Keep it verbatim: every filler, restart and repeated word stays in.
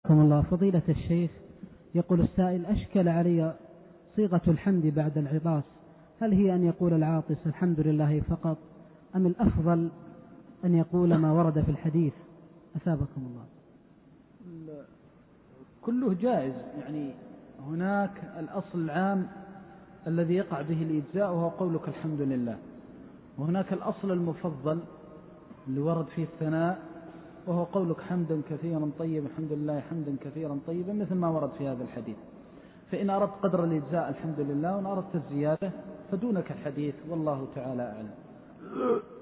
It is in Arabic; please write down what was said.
أثابكم الله. فضيلة الشيخ، يقول السائل: أشكل علي صيغة الحمد بعد العطاس، هل هي أن يقول العاطس الحمد لله فقط، أم الأفضل أن يقول ما ورد في الحديث؟ أثابكم الله. كله جائز، يعني هناك الأصل العام الذي يقع به الإجزاء وهو قولك الحمد لله، وهناك الأصل المفضل اللي ورد فيه الثناء وهو قولك حمدا كثيرا طيبا الحمد لله حمدا كثيرا طيبا مثل ما ورد في هذا الحديث. فإن أردت قدر الإجزاء الحمد لله، وإن أردت الزيادة فدونك الحديث، والله تعالى أعلم.